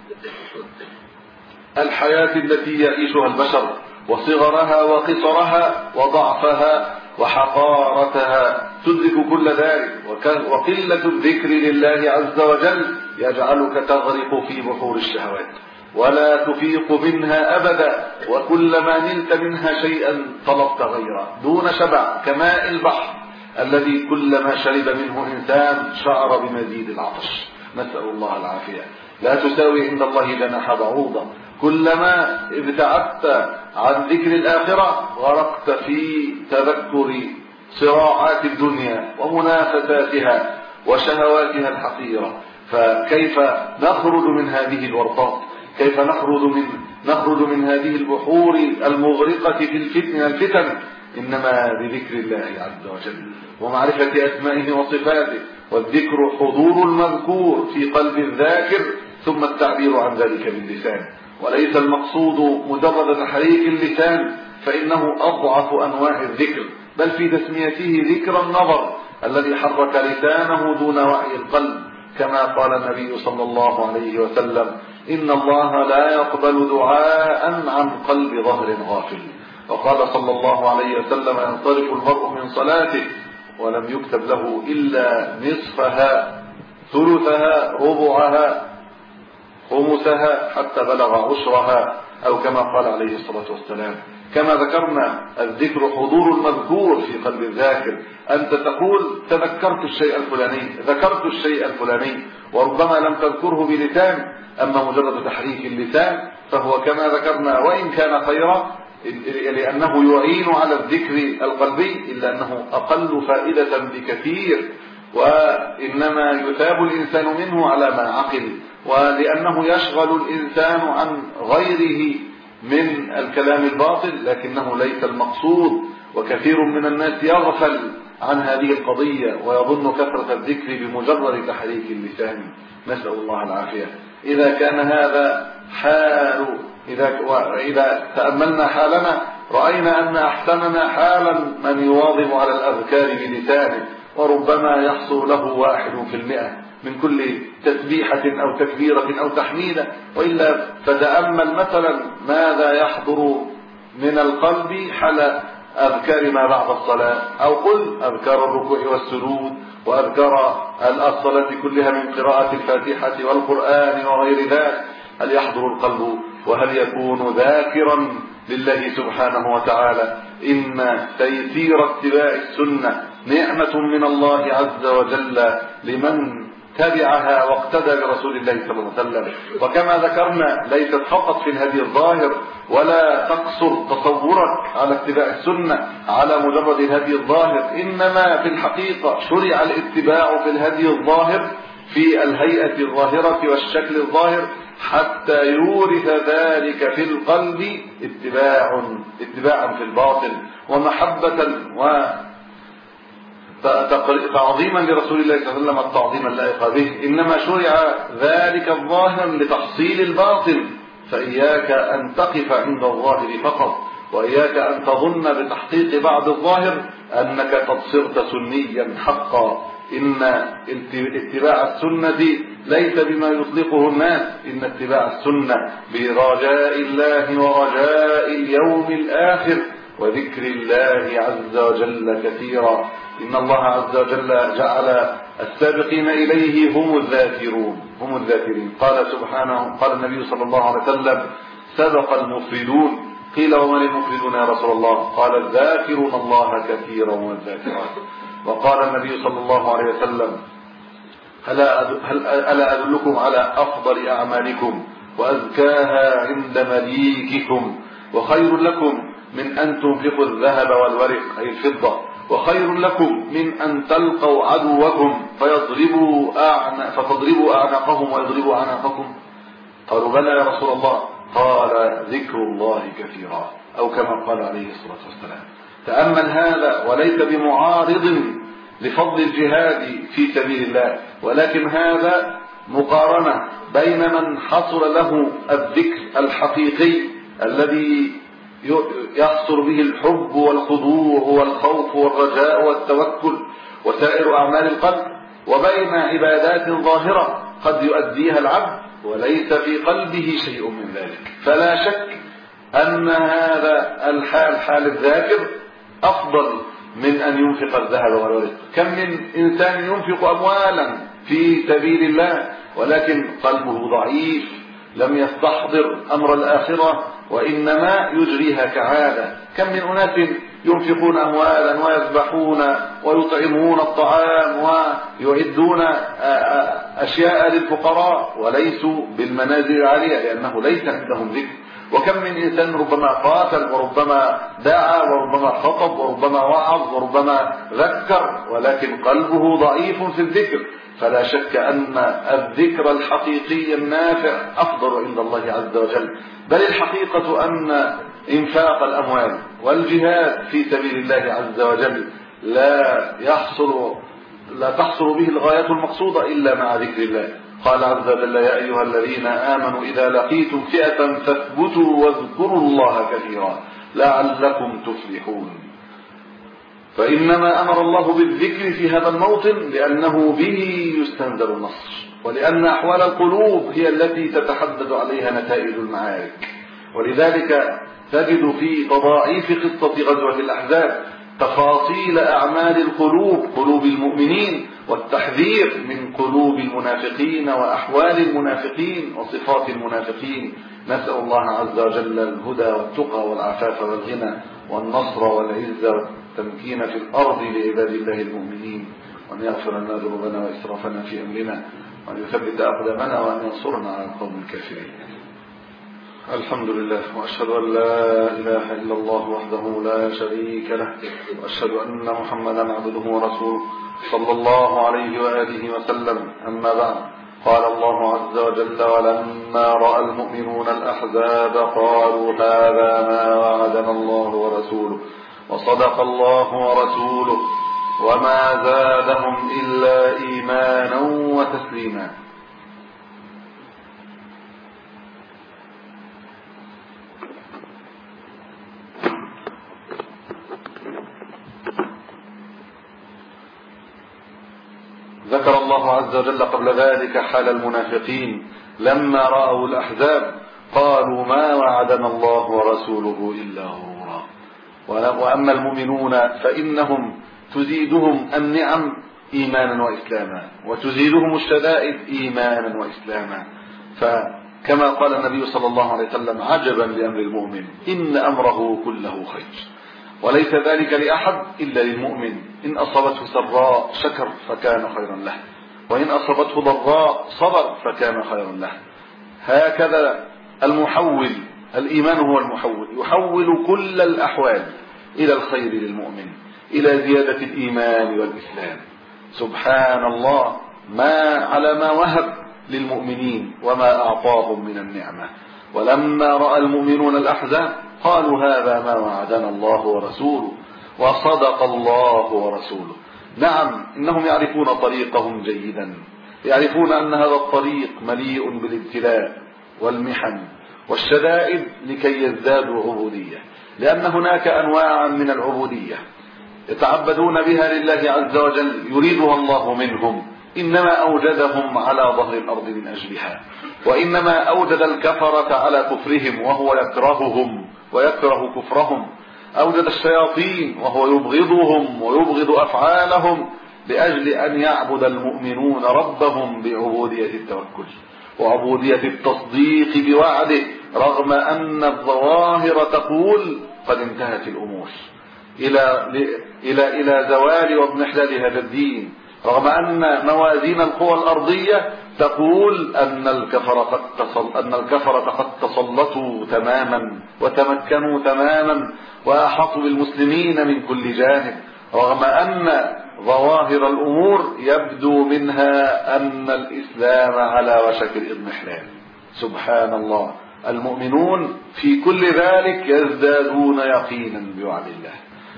الحياة التي يعيشها البشر، وصغرها وقصرها وضعفها وحقارتها، تدرك كل ذلك. وقلة الذكر لله عز وجل يجعلك تغرق في بحور الشهوات ولا تفيق منها أبدا، وكلما نلت منها شيئا طلبت غيره دون شبع، كماء البحر الذي كلما شرب منه إنسان شعر بمزيد العطش، نسأل الله العافية. لا تساوي عند الله جناح بعوضة، كلما ابتعدت عن ذكر الآخرة غرقت في تذكر صراعات الدنيا ومنافساتها وشهواتها الحقيرة. فكيف نخرج من هذه الورطات؟ كيف نخرج من نخرج من هذه البحور المغرقة في الفتن الفتن؟ إنما بذكر الله عز وجل ومعرفة أسمائه وصفاته، والذكر حضور المذكور في قلب الذاكر ثم التعبير عن ذلك باللسان، وليس المقصود مجرد تحريك اللسان فإنه أضعف أنواع الذكر، بل في تسميته ذكر النظر الذي حرك لسانه دون وعي القلب، كما قال النبي صلى الله عليه وسلم: إن الله لا يقبل دعاء عن قلب ظهر غافل. وقال صلى الله عليه وسلم: ينصرف المرء من صلاته ولم يكتب له إلا نصفها ثلثها ربعها خمسها حتى بلغ عشرها، أو كما قال عليه الصلاة والسلام. كما ذكرنا الذكر حضور المذكور في قلب الذاكر، أنت تقول تذكرت الشيء الفلاني، ذكرت الشيء الفلاني، وربما لم تذكره بلسان، أما مجرد تحريك اللسان فهو كما ذكرنا وإن كان خيرا لأنه يعين على الذكر القلبي، إلا أنه أقل فائدة بكثير، وإنما يثاب الإنسان منه على ما عقل، ولأنه يشغل الإنسان عن غيره من الكلام الباطل، لكنه ليس المقصود. وكثير من الناس يغفل عن هذه القضية ويظن كثرة الذكر بمجرد تحريك اللسان، نسأل الله العافية. إذا كان هذا حال إذا, وإذا تأملنا حالنا رأينا أن أحسننا حالا من يواظب على الأذكار بلسانه، وربما يحصل له واحد في المئة من كل تسبيحة أو تكبيرة أو تحميدة. وإلا فتأمل مثلا ماذا يحضر من القلب حال أذكار ما بعد الصلاة، أو قل أذكار الركوع والسجود وأذكار الصلاة كلها من قراءة الفاتحة والقرآن وغير ذلك. هل يحضر القلب وهل يكون ذاكرا لله سبحانه وتعالى؟ إن تيسير اتباع السنة نعمة من الله عز وجل لمن تبعها واقتدى برسول الله صلى الله عليه وسلم. وكما ذكرنا ليست فقط في الهدي الظاهر، ولا تقصر تصورك على اتباع السنة على مجرد الهدي الظاهر، إنما في الحقيقة شرع الاتباع في الهدي الظاهر في الهيئة الظاهرة والشكل الظاهر حتى يورث ذلك في القلب اتباع اتباعا في الباطن ومحبة وتعظيما لرسول الله صلى الله عليه وسلم التعظيم اللائق به. إنما شرع ذلك الظاهر لتحصيل الباطن، فإياك أن تقف عند الظاهر فقط، وإياك أن تظن بتحقيق بعض الظاهر أنك قد صرت سنيا حقا. إن اتباع السنة ليس بما يطلقه الناس، إن اتباع السنة برجاء الله ورجاء اليوم الآخر وذكر الله عز وجل كثيرا. إن الله عز وجل جعل السابقين إليه هم الذاكرون هم الذاكرين. قال سبحانه، قال النبي صلى الله عليه وسلم: سبق المفردون. قيل: ومن المفردون يا رسول الله؟ قال: الذاكرون الله كثيرا والذاكرات. وقال النبي صلى الله عليه وسلم: ألا أدلكم على أفضل أعمالكم وأزكاها عند مليككم، وخير لكم من أن تنفقوا الذهب والورق أي الفضة، وخير لكم من أن تلقوا عدوكم فيضربوا أعنق فتضربوا أعناقهم ويضربوا أعناقكم؟ قالوا: بلى يا رسول الله. قال: ذكر الله كثيرا، أو كما قال عليه الصلاة والسلام. تأمل هذا، وليس بمعارض لفضل الجهاد في سبيل الله، ولكن هذا مقارنة بين من حصل له الذكر الحقيقي الذي يحصل به الحب والخضوع والخوف والرجاء والتوكل وسائر أعمال القلب، وبين عبادات ظاهرة قد يؤديها العبد وليس في قلبه شيء من ذلك. فلا شك أن هذا الحال، حال الذاكر، أفضل من أن ينفق الذهب والورق. كم من إنسان ينفق أموالا في سبيل الله ولكن قلبه ضعيف، لم يستحضر أمر الآخرة وإنما يجريها كعادة. كم من أناس ينفقون أموالا ويذبحون ويطعمون الطعام ويعدون أشياء للفقراء وليسوا بالمنازل العالية لأنه ليس عندهم ذكر. وكم من إنسان ربما قاتل وربما دعا وربما خطب وربما وعظ وربما ذكر ولكن قلبه ضعيف في الذكر. فلا شك أن الذكر الحقيقي النافع أفضل عند الله عز وجل. بل الحقيقة أن إنفاق الأموال والجهاد في سبيل الله عز وجل لا يحصل لا تحصل به الغاية المقصودة إلا مع ذكر الله. قال عز وجل: يا أيها الذين آمنوا إذا لقيتم فئة فاثبتوا واذكروا الله كثيرا لعلكم تفلحون. فإنما أمر الله بالذكر في هذا الموطن لأنه به يستنزل النصر، ولأن أحوال القلوب هي التي تتحدد عليها نتائج المعارك. ولذلك تجد في تضاعيف قصة غزوة الأحزاب تفاصيل أعمال القلوب، قلوب المؤمنين، والتحذير من قلوب المنافقين وأحوال المنافقين وصفات المنافقين. نسأل الله عز وجل الهدى والتقى والعفاف والغنى والنصر والعزة والتمكين في الأرض لعباد الله المؤمنين، وأن يغفر لنا ذنوبنا وإسرافنا في أمرنا، وأن يثبت أقدامنا، وأن ينصرنا على القوم الكافرين. الحمد لله، وأشهد أن لا إله إلا الله وحده لا شريك له، وأشهد أن محمدا عبده ورسوله صلى الله عليه وآله وسلم. أما بعد، قال الله عز وجل: ولما رأى المؤمنون الأحزاب قالوا هذا ما وعدنا الله ورسوله وصدق الله ورسوله وما زادهم إلا إيمانا وتسليما. ذكر الله عز وجل قبل ذلك حال المنافقين لما رأوا الأحزاب قالوا ما وعدنا الله ورسوله إلا غرورا. وأما المؤمنون فإنهم تزيدهم النعم إيمانا وإسلاما، وتزيدهم الشدائد إيمانا وإسلاما. فكما قال النبي صلى الله عليه وسلم: عجبا لأمر المؤمن إن أمره كله خير، وليس ذلك لأحد إلا للمؤمن. إن أصابته سراء شكر فكان خيرا له، وإن أصابته ضراء صبر فكان خيرا له. هكذا المحول، الإيمان هو المحول، يحول كل الأحوال إلى الخير للمؤمن، إلى زيادة الإيمان والإسلام. سبحان الله ما على ما وهب للمؤمنين وما أعطاهم من النعمة. ولما رأى المؤمنون الأحزاب قالوا هذا ما وعدنا الله ورسوله وصدق الله ورسوله. نعم، إنهم يعرفون طريقهم جيدا، يعرفون أن هذا الطريق مليء بالابتلاء والمحن والشدائد لكي يزدادوا عبودية، لأن هناك أنواعا من العبودية يتعبدون بها لله عز وجل يريدها الله منهم، إنما أوجدهم على ظهر الأرض من أجلها، وإنما أوجد الكفرة على كفرهم وهو يكرههم ويكره كفرهم، أوجد الشياطين وهو يبغضهم ويبغض أفعالهم لأجل أن يعبد المؤمنون ربهم بعبودية التوكل وعبودية التصديق بوعده، رغم أن الظواهر تقول قد انتهت الأمور إلى إلى إلى زوال واضمحلال هذا الدين، رغم أن موازين القوى الأرضية تقول أن الكفرة قد تصل أن الكفرة قد تسلطوا تماما وتمكنوا تماما وأحاطوا بالمسلمين من كل جانب، رغم أن ظواهر الأمور يبدو منها أن الإسلام على وشك الإضمحلال. سبحان الله، المؤمنون في كل ذلك يزدادون يقينا بوعد الله،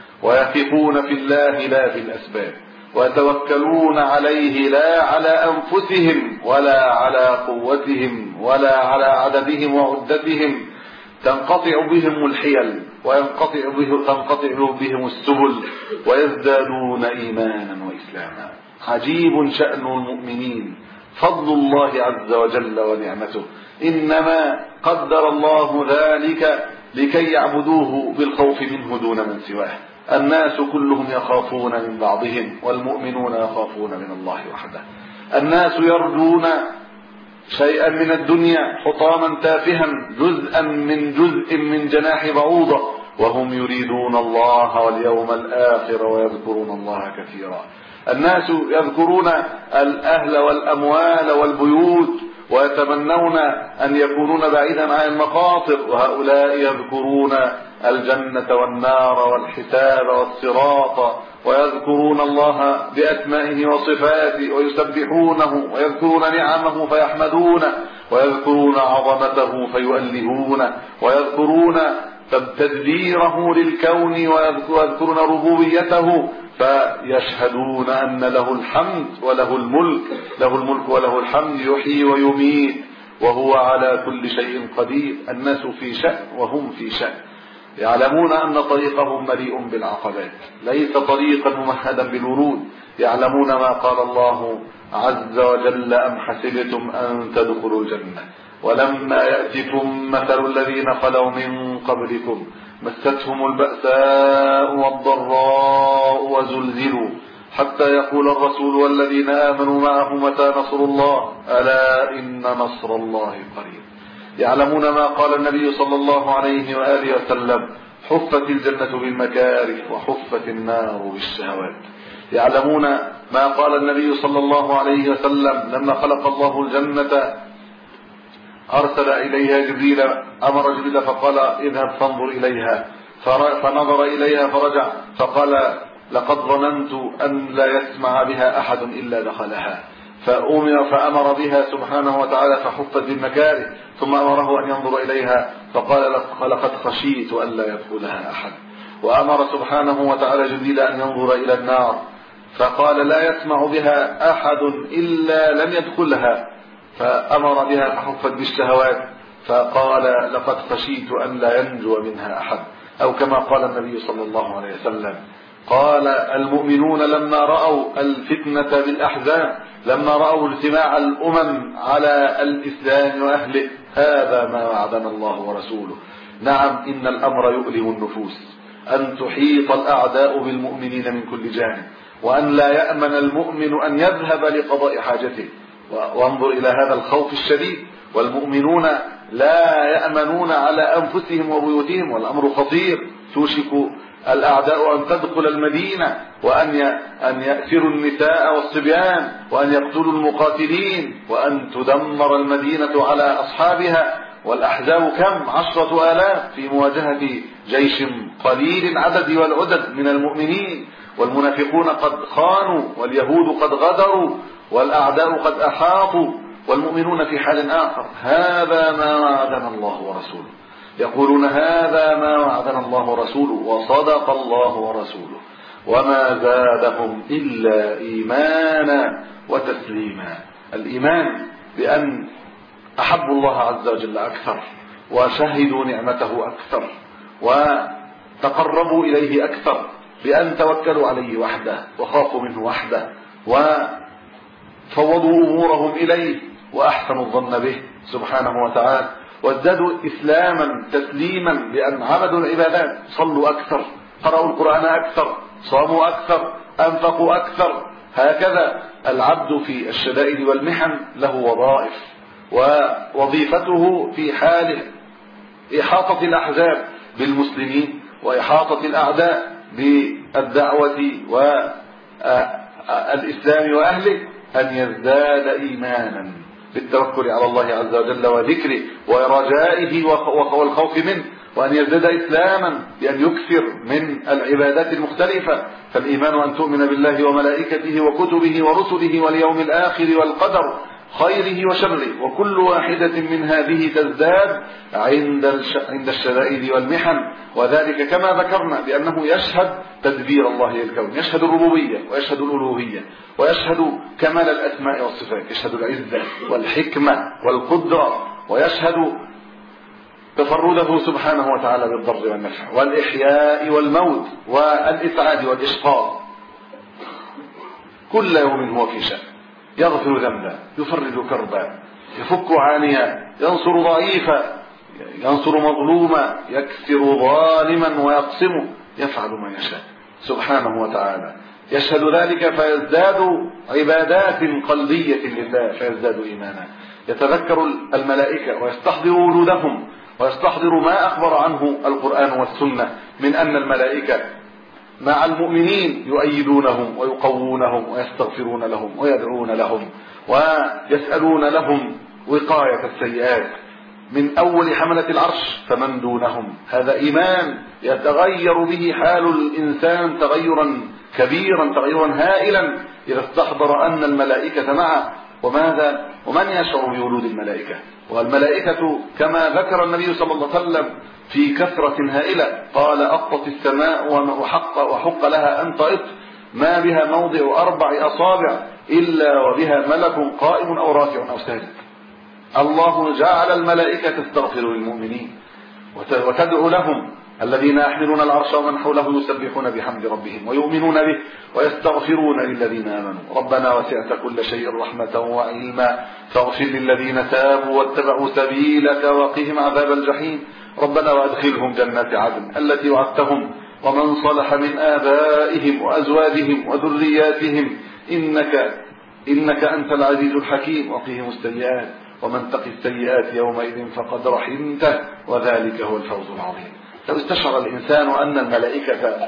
ويثقون في الله لا في الأسباب، ويتوكلون عليه لا على أنفسهم ولا على قوتهم ولا على عددهم وعدتهم، تنقطع بهم الحيل وينقطع بهم تنقطع بهم السبل، ويزدادون إيمانا وإسلاما. عجيب شأن المؤمنين، فضل الله عز وجل ونعمته، إنما قدر الله ذلك لكي يعبدوه بالخوف منه دون من سواه. الناس كلهم يخافون من بعضهم، والمؤمنون يخافون من الله وحده. الناس يرجون شيئا من الدنيا حطاما تافها، جزءا من جزء من جناح بعوضة، وهم يريدون الله واليوم الآخر ويذكرون الله كثيرا. الناس يذكرون الأهل والأموال والبيوت ويتمنون أن يكونون بعيدا عن المخاطر، وهؤلاء يذكرون الجنة والنار والحساب والصراط، ويذكرون الله بأسمائه وصفاته ويسبحونه، ويذكرون نعمه فيحمدونه، ويذكرون عظمته فيؤلهونه، ويذكرون تدبيره للكون، ويذكرون ربوبيته فيشهدون أن له الحمد وله الملك، له الملك وله الحمد، يحيي ويميت وهو على كل شيء قدير. الناس في شأن وهم في شأن، يعلمون أن طريقهم مليء بالعقبات، ليس طريقا ممهدا بالورود. يعلمون ما قال الله عز وجل: أم حسبتم أن تدخلوا الجنة ولما يأتكم مثل الذين خلوا من قبلكم مستهم البأساء والضراء وزلزلوا حتى يقول الرسول والذين آمنوا معه متى نصر الله ألا إن نصر الله قريب. يعلمون ما قال النبي صلى الله عليه وآله وسلم: حفت الجنة بالمكاره وحفت النار بالشهوات. يعلمون ما قال النبي صلى الله عليه وسلم لما خلق الله الجنة أرسل إليها جبريل، أمر جبريل فقال: اذهب فانظر إليها، فنظر إليها فرجع فقال: لقد ظننت أن لا يسمع بها أحد إلا دخلها، فأمر فأمر بها سبحانه وتعالى فحفت بالمكاره، ثم أمره أن ينظر إليها فقال: لقد خشيت أن لا يدخلها أحد، وأمر سبحانه وتعالى جبريل أن ينظر إلى النار فقال: لا يسمع بها أحد إلا لم يدخلها، فأمر بها فحفت بالشهوات فقال: لقد خشيت أن لا ينجو منها أحد، أو كما قال النبي صلى الله عليه وسلم. قال: المؤمنون لما رأوا الفتنة بالأحزاب، لما رأوا اجتماع الأمم على الإسلام وأهله: هذا ما وعدنا الله ورسوله. نعم، إن الأمر يؤلم النفوس أن تحيط الأعداء بالمؤمنين من كل جانب، وأن لا يأمن المؤمن أن يذهب لقضاء حاجته. وانظر إلى هذا الخوف الشديد، والمؤمنون لا يأمنون على أنفسهم وبيوتهم، والأمر خطير. توشك الأعداء أن تدخل المدينة وأن أن يأسروا النساء والصبيان، وأن يقتلوا المقاتلين، وأن تدمر المدينة على أصحابها. والأحزاب كم؟ عشرة آلاف في مواجهة جيش قليل العدد والعدد من المؤمنين، والمنافقون قد خانوا، واليهود قد غدروا، والأعداء قد أحاطوا، والمؤمنون في حال آخر. هذا ما وعدنا الله ورسوله. يقولون: هذا ما وعدنا الله ورسوله، وصدق الله ورسوله، وما زادهم إلا إيمانا وتسليما. الإيمان بأن أحبوا الله عز وجل أكثر، وشهدوا نعمته أكثر، تقربوا إليه أكثر بأن توكلوا عليه وحده وخافوا منه وحده وفوضوا أمورهم إليه وأحسنوا الظن به سبحانه وتعالى، وازدادوا إسلاما تسليما بأن عبدوا العبادات، صلوا أكثر، قرأوا القرآن أكثر، صاموا أكثر، أنفقوا أكثر. هكذا العبد في الشدائد والمحن له وظائف، ووظيفته في حال إحاطة الأحزاب بالمسلمين وإحاطة الأعداء بالدعوة والإسلام وأهله أن يزداد إيمانا بالتوكل على الله عز وجل وذكره ورجائه والخوف منه، وأن يزداد إسلاما بأن يكثر من العبادات المختلفة. فالإيمان أن تؤمن بالله وملائكته وكتبه ورسله واليوم الآخر والقدر خيره وشره، وكل واحدة من هذه تزداد عند عند الشدائد والمحن، وذلك كما ذكرنا بأنه يشهد تدبير الله للكون، يشهد الربوبية ويشهد الألوهية ويشهد كمال الأسماء والصفات، يشهد العزة والحكمة والقدرة، ويشهد تفرده سبحانه وتعالى بالضر والنفع والإحياء والموت والإسعاد والإشقاء. كل يوم هو في شأن، يغفر ذنبا، يفرج كربا، يفك عانيا، ينصر ضعيفا، ينصر مظلوما، يكسر ظالما ويقسمه، يفعل ما يشاء سبحانه وتعالى. يشهد ذلك فيزداد عبادات قلبية لله فيزداد إيمانا. يتذكر الملائكة ويستحضر وجودهم ويستحضر ما أخبر عنه القرآن والسنة من أن الملائكة مع المؤمنين يؤيدونهم ويقوونهم ويستغفرون لهم ويدعون لهم ويسألون لهم وقاية السيئات من أول حملة العرش فمن دونهم. هذا إيمان يتغير به حال الإنسان تغيرا كبيرا تغيرا هائلا إذا استحضر أن الملائكة معه. وماذا ومن يشعر بوجود الملائكة؟ والملائكة كما ذكر النبي صلى الله عليه وسلم في كثرة هائلة، قال أطت السماء وحق, وحق لها أن تأط ما بها موضع أربع أصابع إلا وبها ملك قائم أو راكع أو ساجد. الله جعل الملائكة تستغفر للمؤمنين وتدعو لهم، الذين يحملون العرش ومن حوله يسبحون بحمد ربهم ويؤمنون به ويستغفرون للذين آمنوا ربنا وسعت كل شيء رحمة وعلما فاغفر للذين تابوا واتبعوا سبيلك وقهم عذاب الجحيم ربنا وادخلهم جنات عدن التي وعدتهم ومن صلح من آبائهم وأزواجهم وذرياتهم إنك إنك أنت العزيز الحكيم وقهم السيئات ومن تقي السيئات يومئذ فقد رحمته وذلك هو الفوز العظيم. لو استشعر الإنسان أن الملائكة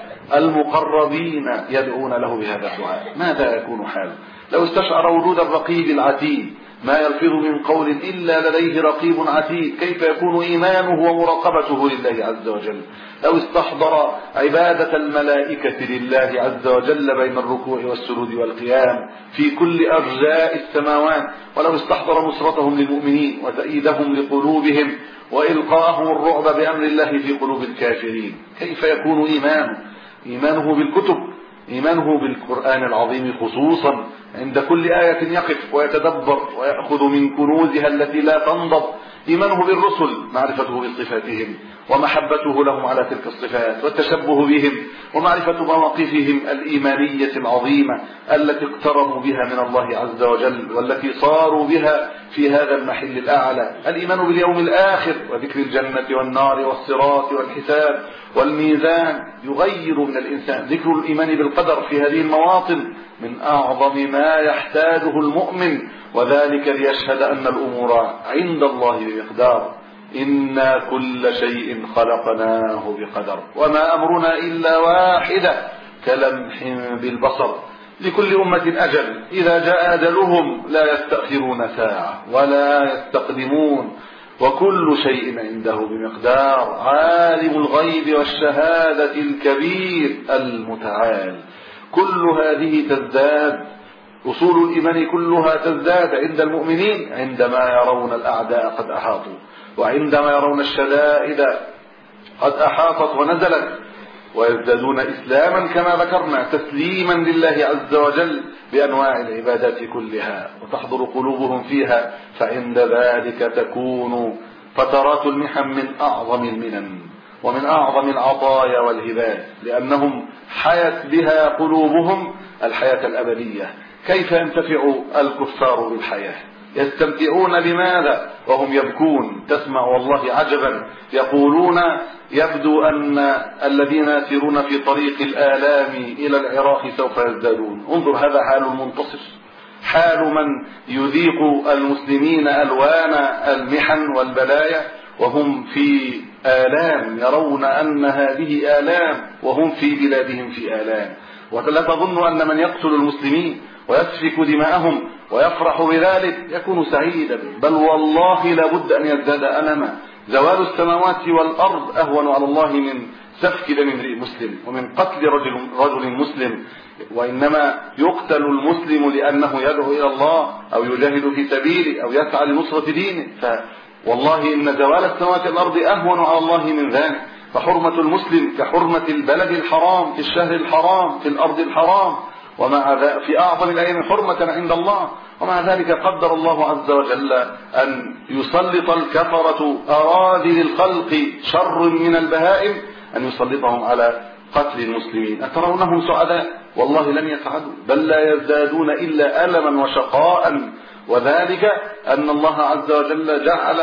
المقربين يدعون له بهذا الدعاء ماذا يكون حاله؟ لو استشعر وجود الرقيب العتيد ما يلفظ من قول إلا لديه رقيب عتيد كيف يكون إيمانه ومراقبته لله عز وجل؟ لو استحضر عبادة الملائكة لله عز وجل بين الركوع والسجود والقيام في كل أرجاء السماوات، ولو استحضر نصرتهم للمؤمنين وتأييدهم لقلوبهم وإلقاءهم الرعب بأمر الله في قلوب الكافرين، كيف يكون إيمانه؟ إيمانه بالكتب، إيمانه بالقرآن العظيم خصوصا عند كل آية يقف ويتدبر ويأخذ من كنوزها التي لا تنضب. إيمانه بالرسل، معرفته بصفاتهم ومحبته لهم على تلك الصفات والتشبه بهم ومعرفة مواقفهم الإيمانية العظيمة التي اقتربوا بها من الله عز وجل والتي صاروا بها في هذا المحل الأعلى. الإيمان باليوم الآخر وذكر الجنة والنار والصراط والحساب والميزان يغير من الإنسان. ذكر الإيمان بالقدر في هذه المواطن من أعظم ما يحتاجه المؤمن، وذلك ليشهد أن الأمور عند الله بمقدار. إنا كل شيء خلقناه بقدر وما أمرنا إلا واحدة كلمح بالبصر لكل أمة أجل إذا جاء أجلهم لا يستأخرون ساعة ولا يستقدمون وكل شيء عنده بمقدار. عالم الغيب والشهادة الكبير المتعال. كل هذه تزداد، أصول الإيمان كلها تزداد عند المؤمنين عندما يرون الأعداء قد أحاطوا وعندما يرون الشدائد قد أحاطت ونزلت، ويزدادون إسلاما كما ذكرنا تسليما لله عز وجل بأنواع العبادات كلها وتحضر قلوبهم فيها، فعند ذلك تكون فترات المحن من أعظم المنن ومن أعظم العطايا والهبات، لأنهم حيت بها قلوبهم الحياة الأبدية. كيف ينتفع الكفار بالحياة؟ يستمتعون بماذا وهم يبكون؟ تسمع والله عجبا، يقولون يبدو أن الذين يسيرون في طريق الآلام إلى العراق سوف يزدادون. انظر، هذا حال المنتصر، حال من يذيق المسلمين ألوان المحن والبلايا وهم في آلام، يرون أن هذه آلام وهم في بلادهم في آلام. ولا تظن أن من يقتل المسلمين ويسفك دماءهم ويفرح بذلك يكون سعيدا، بل والله لابد أن يزداد ألما. زوال السماوات والأرض أهون على الله من سفك دم امرئ مسلم ومن قتل رجل, رجل مسلم. وإنما يقتل المسلم لأنه يدعو إلى الله أو يجاهد في سبيله أو يسعى لنصرة دينه. فوالله إن زوال السماوات والأرض أهون على الله من ذلك. فحرمة المسلم كحرمة البلد الحرام في الشهر الحرام في الأرض الحرام، ومع ذلك في أعظم الأيام حرمة عند الله. ومع ذلك قدر الله عز وجل أن يسلط الكفرة أراذل الخلق شر من البهائم، أن يسلطهم على قتل المسلمين. أترونهم سعداء؟ والله لن يسعدوا، بل لا يزدادون إلا ألما وشقاء. وذلك أن الله عز وجل جعل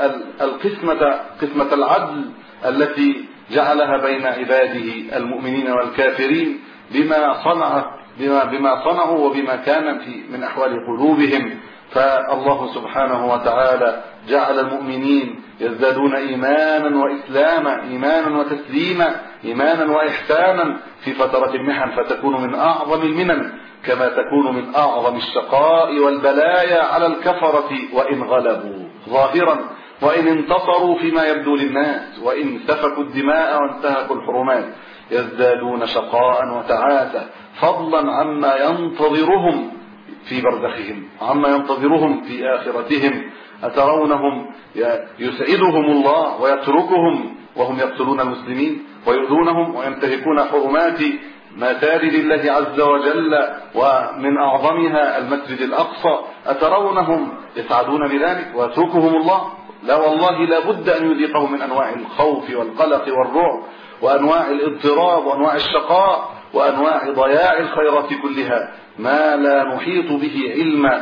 القسمة قسمة العدل التي جعلها بين عباده المؤمنين والكافرين بما صنعت بما, بما صنعوا وبما كان في من أحوال قلوبهم. فالله سبحانه وتعالى جعل المؤمنين يزدادون إيمانا وإسلاما، إيمانا وتسليما، إيمانا وإحسانا في فترة المحن، فتكون من أعظم المنن كما تكون من أعظم الشقاء والبلايا على الكفرة وإن غلبوا ظاهرا، وإن انتصروا فيما يبدو للناس، وإن سفكوا الدماء وانتهكوا الحرمات. يزدادون شقاء وتعاسة، فضلا عما ينتظرهم في برزخهم، عما ينتظرهم في آخرتهم. أترونهم يسعدهم الله ويتركهم وهم يقتلون المسلمين ويؤذونهم وينتهكون حرمات مساجد الله عز وجل، ومن أعظمها المسجد الأقصى؟ أترونهم يسعدون بذلك ويتركهم الله؟ لا والله لا بد أن يذيقهم من أنواع الخوف والقلق والرعب وأنواع الاضطراب وأنواع الشقاء وأنواع ضياع الخيرات كلها ما لا نحيط به علما،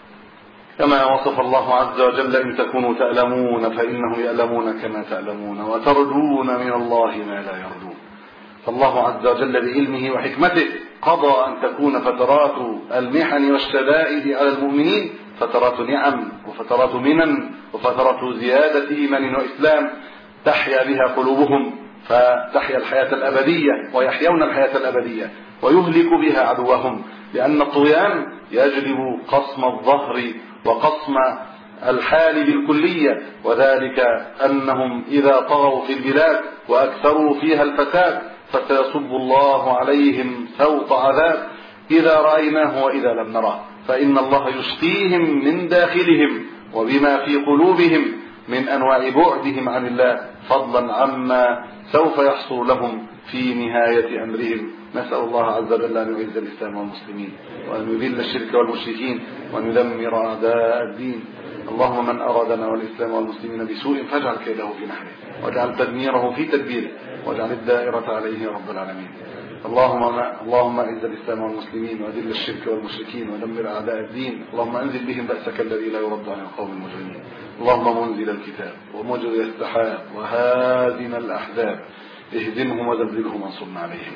كما وصف الله عز وجل: إن تكونوا تألمون فإنهم يألمون كما تألمون وترجون من الله ما لا يرجون. فالله عز وجل بعلمه وحكمته قضى أن تكون فترات المحن والشدائد على المؤمنين فترات نعم وفترات منن وفترات زيادة إيمان وإسلام تحيا بها قلوبهم، فتحيا الحياة الأبدية ويحيون الحياة الأبدية ويهلك بها عدوهم، لأن الطغيان يجلب قصم الظهر وقصم الحال بالكلية، وذلك أنهم إذا طغوا في البلاد وأكثروا فيها الفساد فسيصب الله عليهم سوط عذاب إذا رأيناه وإذا لم نراه. فإن الله يشقيهم من داخلهم وبما في قلوبهم من أنواع بعدهم عن الله، فضلا عما سوف يحصل لهم في نهاية أمرهم. نسأل الله عز وجل أن يعز الإسلام والمسلمين وأن يذل الشرك والمشركين وأن يدمر أعداء الدين. اللهم من أرادنا والإسلام والمسلمين بسوء فاجعل كيده في نحره واجعل تدميره في تدبيره واجعل الدائرة عليه يا رب العالمين. اللهم اللهم اعز الإسلام والمسلمين وأذل الشرك والمشركين ودمر أعداء الدين. اللهم أنزل بهم بأسك الذي لا يرد عن القوم المجرمين. اللهم منزل الكتاب ومجري السحاب وهازم الأحزاب اهزمهم وزلزلهم وانصرنا عليهم.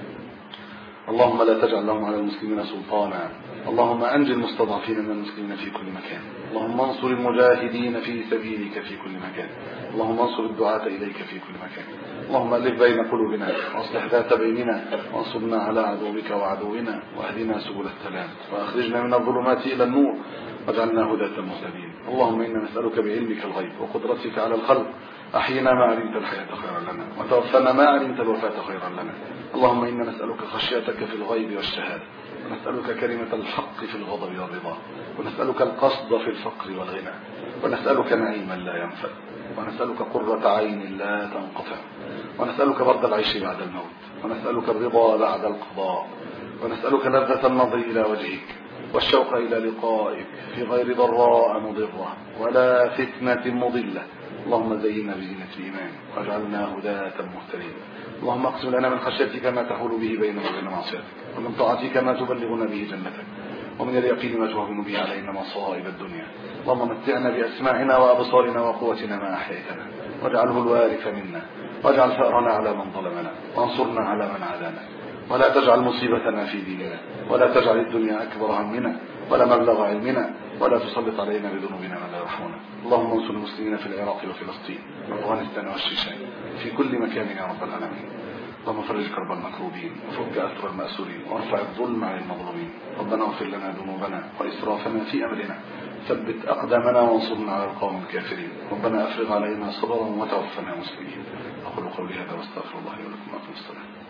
اللهم لا تجعل لهم على المسلمين سلطانا. اللهم أنجِ المستضعفين من المسلمين في كل مكان. اللهم انصر المجاهدين في سبيلك في كل مكان. اللهم انصر الدعاة إليك في كل مكان. اللهم ألف بين قلوبنا واصلح ذات بيننا وانصرنا على عدوك وعدونا واهدنا سبل السلام وأخرجنا من الظلمات إلى النور واجعلنا هداة مهتدين. اللهم إنا نسألك بعلمك الغيب وقدرتك على الخلق أحينا ما علمت الحياة خيرا لنا وتوفنا ما علمت الوفاة خيرا لنا. اللهم إنا نسألك خشيتك في الغيب والشهادة، ونسألك كلمة الحق في الغضب والرضا، ونسألك القصد في الفقر والغنى، ونسألك نعيما لا ينفد، ونسألك قرة عين لا تنقطع، ونسألك برد العيش بعد الموت، ونسألك الرضا بعد القضاء، ونسألك لذة النظر إلى وجهك والشوق إلى لقائك في غير ضراء مضرة ولا فتنة مضلة اللهم زينا بزينة الإيمان واجعلنا هداة مهتدين. اللهم اقسم لنا من خشيتك ما تحول به بيننا وبين معصيتك، ومن طاعتك ما تبلغنا به جنتك، ومن اليقين ما تهون به علينا مصائب الدنيا. اللهم متعنا بأسماعنا وأبصارنا وقوتنا ما أحييتنا، واجعله الوارث منا، واجعل ثأرنا على من ظلمنا، وانصرنا على من عادانا، ولا تجعل مصيبتنا في ديننا، ولا تجعل الدنيا أكبر همنا ولا مبلغ علمنا، ولا تسلط علينا بذنوبنا من لا يرحمنا. اللهم انصر المسلمين في العراق وفلسطين وأفغانستان والشيشان في كل مكان يا رب العالمين. اللهم فرج كرب المكروبين وفك أسر المأسورين وارفع الظلم عن المظلومين. ربنا اغفر لنا ذنوبنا وإسرافنا في أمرنا، ثبت أقدامنا وانصرنا على القوم الكافرين. ربنا أفرغ علينا صبرا وتوفنا مسلمين. أقول قولي هذا واستغفر الله لي ولكم وأقم الصلاة.